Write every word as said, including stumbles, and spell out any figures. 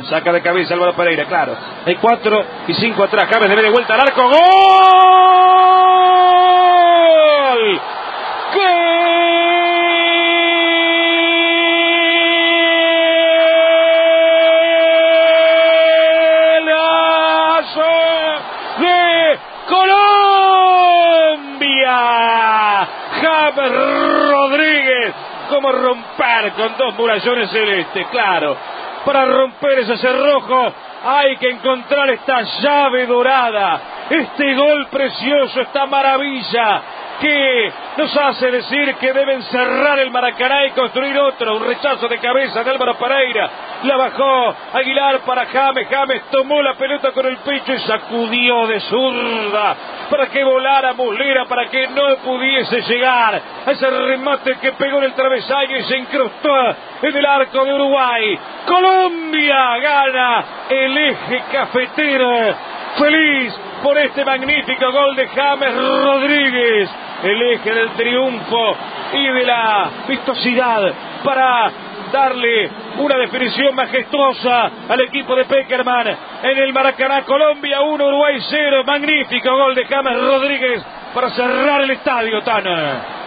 Saca de cabeza Álvaro Pereira, claro. Hay cuatro y cinco atrás. James de media vuelta al arco. ¡Gol! ¡Golazo de Colombia! James Rodríguez. Cómo romper con dos murallones celestes, claro. Para romper ese cerrojo hay que encontrar esta llave dorada, este gol precioso, esta maravilla que nos hace decir que deben cerrar el Maracaná y construir otro. Un rechazo de cabeza de Álvaro Pereira, la bajó Aguilar para James. James tomó la pelota con el pecho y sacudió de zurda para que volara Muslera, para que no pudiese llegar a ese remate que pegó en el travesaño y se incrustó en el arco de Uruguay. Colombia gana el eje cafetero, feliz por este magnífico gol de James Rodríguez, el eje del triunfo y de la vistosidad para darle una definición majestuosa al equipo de Peckerman en el Maracaná. Colombia uno, Uruguay cero. Magnífico gol de James Rodríguez para cerrar el estadio, Tana.